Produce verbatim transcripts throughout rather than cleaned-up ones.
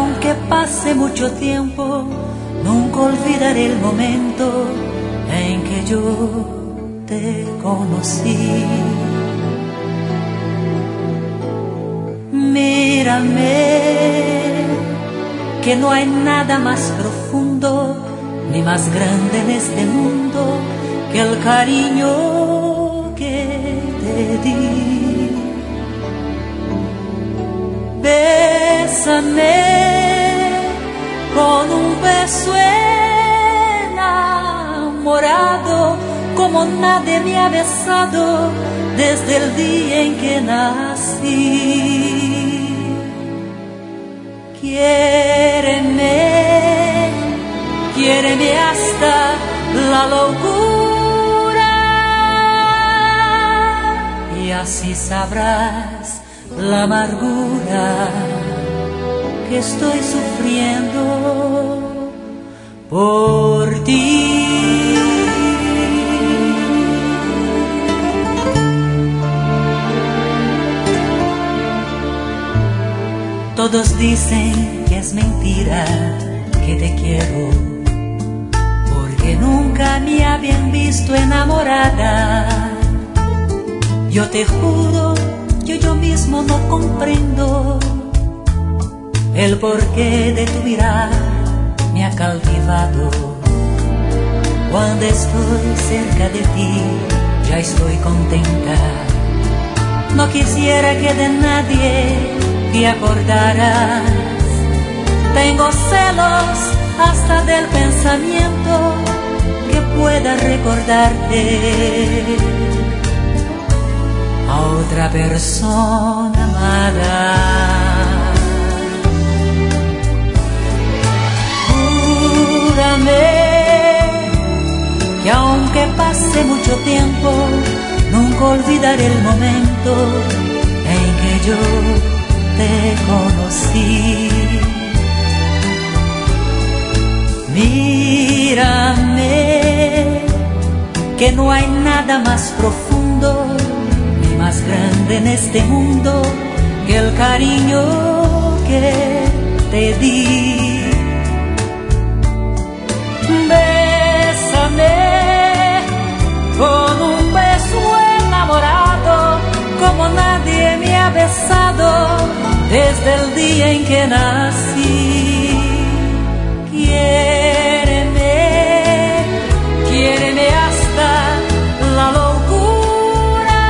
aunque pase mucho tiempo, nunca olvidaré el momento en que yo te conocí. Mírame, que no hay nada más profundo ni más grande en este mundo que el cariño que te di. Bésame con un beso enamorado, como nadie me ha besado desde el día en que nací. Quiéreme, quiéreme hasta la locura, y así sabrás la amargura que estoy sufriendo por ti. Todos dicen que es mentira que te quiero, porque nunca me habían visto enamorada. Yo te juro, yo yo mismo no comprendo el porqué de tu mirar, me ha cautivado. Cuando estoy cerca de ti, ya estoy contenta. No quisiera que de nadie te acordarás. Tengo celos hasta del pensamiento que pueda recordarte a otra persona amada. Júrame que aunque pase mucho tiempo, nunca olvidaré el momento en que yo te conocí. Mírame, que no hay nada más profundo ni más grande en este mundo que el cariño que te di. Bésame con un beso enamorado, como nadie me ha besado desde el día en que nací. Quiéreme, quiéreme hasta la locura,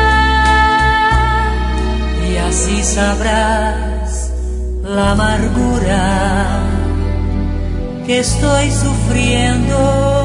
y así sabrás la amargura que estoy sufriendo.